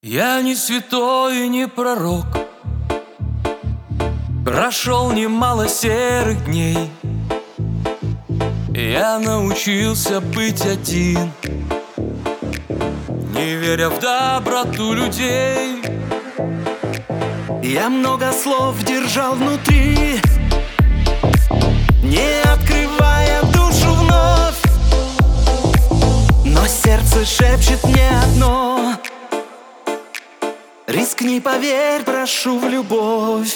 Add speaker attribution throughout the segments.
Speaker 1: Я не святой и не пророк, прошел немало серых дней. Я научился быть один, не веря в доброту людей.
Speaker 2: Я много слов держал внутри, не открывая душу вновь, но сердце шепчет мне одно: рискни, поверь, прошу в любовь.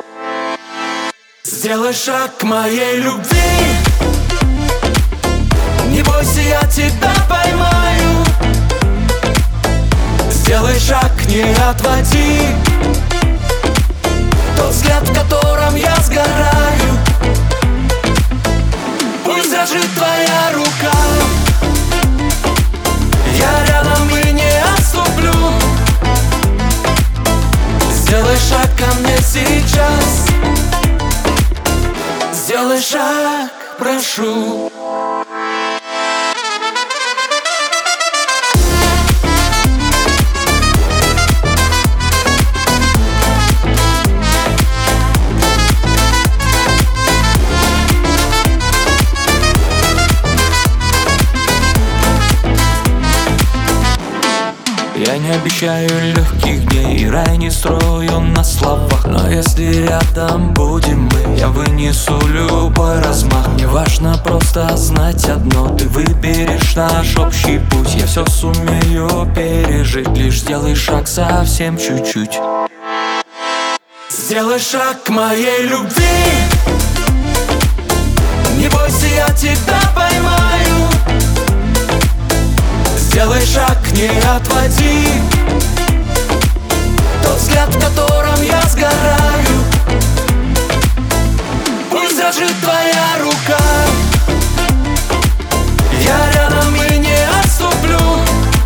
Speaker 1: Сделай шаг к моей любви, не бойся, я тебя поймаю. Сделай шаг, не отводи тот взгляд, в котором я сгораю. Пусть дрожит твоя рука, я рядом и не отступлю. Сделай шаг ко мне сейчас, сделай шаг, прошу. Я не обещаю легких дней, рай не строю на словах, но если рядом будем мы, я вынесу любой размах. Мне важно просто знать одно: ты выберешь наш общий путь. Я все сумею пережить, лишь сделай шаг совсем чуть-чуть. Сделай шаг к моей любви, не бойся, я тебя поймаю. Сделай шаг, не отводи тот взгляд, в котором я сгораю. Пусть дрожит твоя рука, я рядом и не отступлю.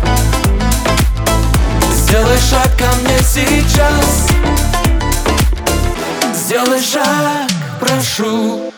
Speaker 1: Сделай шаг ко мне сейчас, сделай шаг, прошу.